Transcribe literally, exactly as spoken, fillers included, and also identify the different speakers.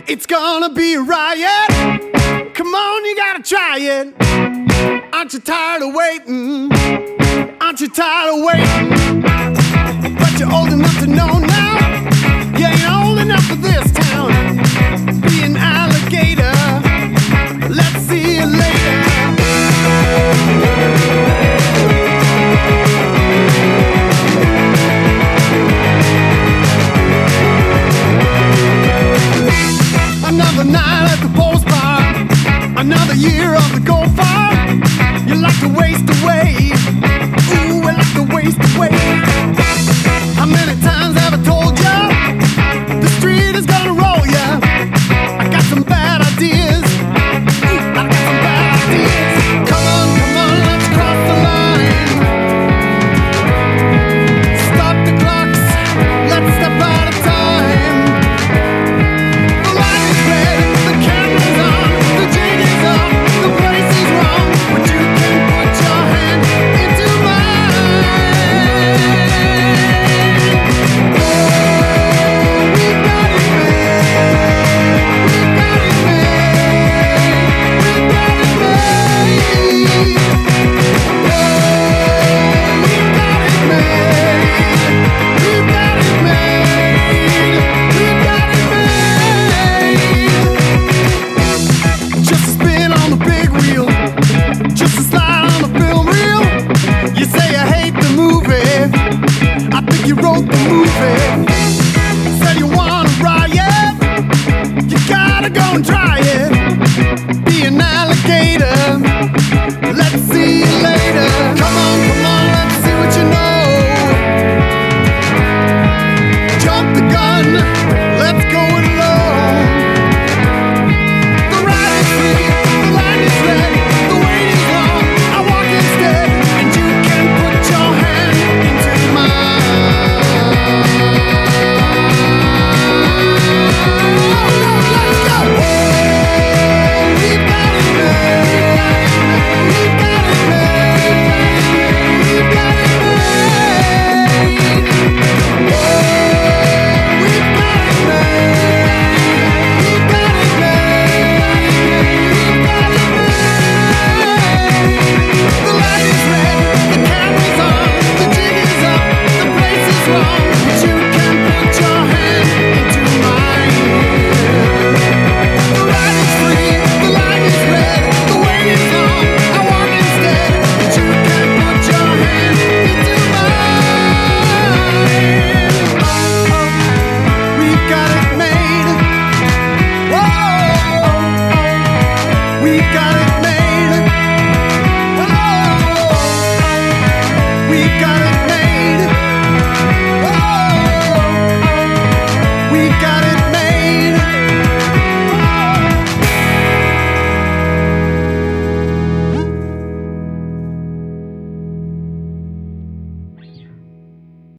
Speaker 1: It's gonna be a riot. Come on, you gotta try it. Aren't you tired of waiting? Aren't you tired of waiting? But you're old enough to know now. Yeah, you're old enough for this town. Be an alligator. Let's see you later. Another night at the Post Bar, another year of the gold bar. You like to waste away. Ooh, I like to waste away. How many times have I told ya the street is gonna roll ya? I got some bad ideas. Ooh, I got some bad ideas. Come on, come on, let's cross the line. Stop the clocks, let's step out of time. The light is red, the camera's on, the jig is up, the place is wrong, but you can put your hand into mine. Oh, we got it made, we got it made, we got it made. Oh, we got it made, we got it made, we got it made. Just a spin on the big wheel, just a slide on the film reel. You say you hate the movie, I think you wrote the movie. Said you wanna riot, you gotta go and try it. Be an alligator, let's see you later. Come on, come on, let's see what you know. Jump the gun, let's go it alone. The ride is free, the line is red, the wait is long. I walk instead, and you can put your hand into mine. Let's go! Oh, we've got it made, we've got it made, we've got it made. Oh, we've got it made, we've got it made, we've got it made. The light is red, the camera's on, the jig is up, the place is wrong, but you can put your hand into mine. The ride is free, the line is red, the wait is long. I walk instead, but you can put your hand into mine. Oh, we've got it made. Whoa, we've got it made. Whoa, we've got it